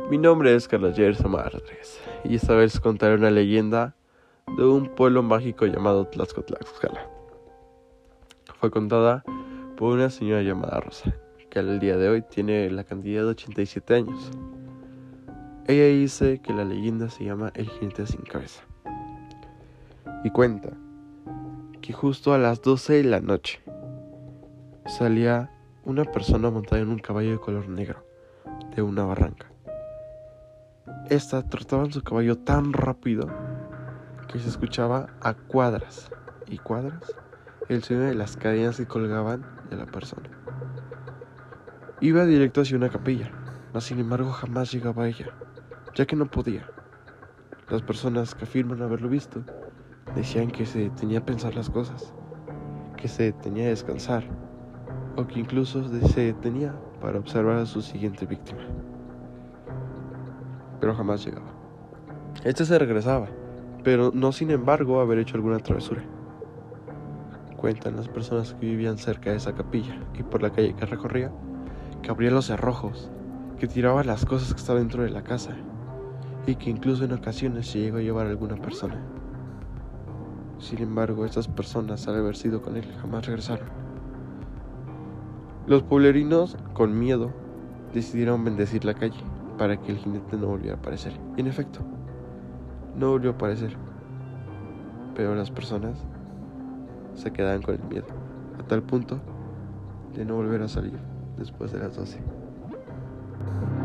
Mi nombre es Carlos Gerson Rodríguez y esta vez contaré una leyenda de un pueblo mágico llamado Tlaxcala. Fue contada por una señora llamada Rosa, que al día de hoy tiene la cantidad de 87 años. Ella dice que la leyenda se llama El Jinete Sin Cabeza y cuenta que justo a las 12 de la noche salía una persona montada en un caballo de color negro de una barranca. Esta trotaba en su caballo tan rápido que se escuchaba a cuadras y cuadras el sonido de las cadenas que colgaban de la persona. Iba directo hacia una capilla, mas sin embargo jamás llegaba a ella, ya que no podía. Las personas que afirman haberlo visto decían que se detenía a pensar las cosas, que se detenía a descansar, o que incluso se detenía para observar a su siguiente víctima. Pero jamás llegaba. Este se regresaba, pero no sin embargo haber hecho alguna travesura. Cuentan las personas que vivían cerca de esa capilla y por la calle que recorría, que abría los cerrojos, que tiraba las cosas que estaban dentro de la casa y que incluso en ocasiones se llegó a llevar a alguna persona. Sin embargo, estas personas, al haber sido con él, jamás regresaron. Los pueblerinos, con miedo, decidieron bendecir la calle para que el jinete no volviera a aparecer. Y en efecto, no volvió a aparecer. Pero las personas se quedaban con el miedo, a tal punto de no volver a salir después de las 12.